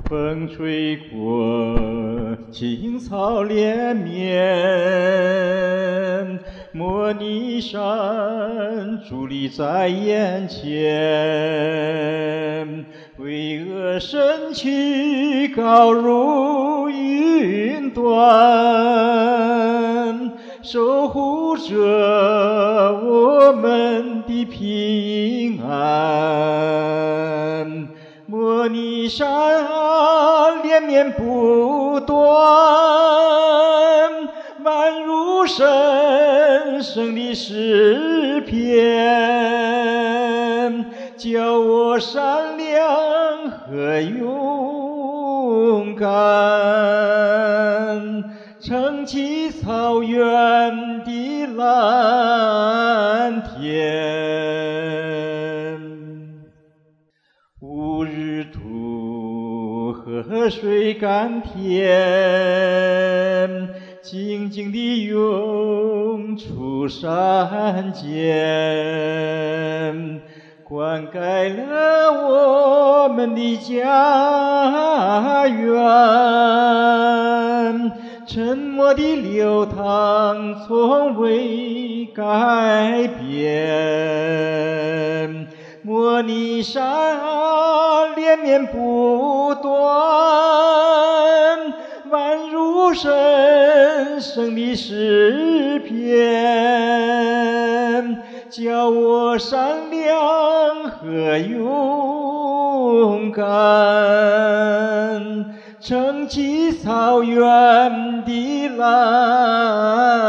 风吹过青草连绵，摩尼山伫立在眼前，巍峨身躯高如云端，守护着我们的平安。摩尼山连绵不断，宛如神圣的诗篇，叫我善良和勇敢，撑起草原的蓝天。乌日土河水甘甜，静静地涌出山间，灌溉了我们的家园。沉默的流淌从未改变，摩尼山连绵不断，宛如神圣的诗篇，叫我善良和勇敢，撑起草原的蓝